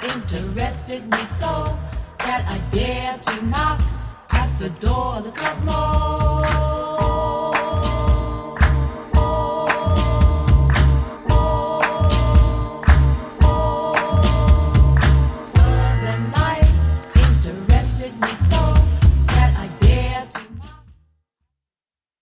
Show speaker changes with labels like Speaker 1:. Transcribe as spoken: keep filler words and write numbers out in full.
Speaker 1: interested me so that I dared to knock at the door of the cosmos.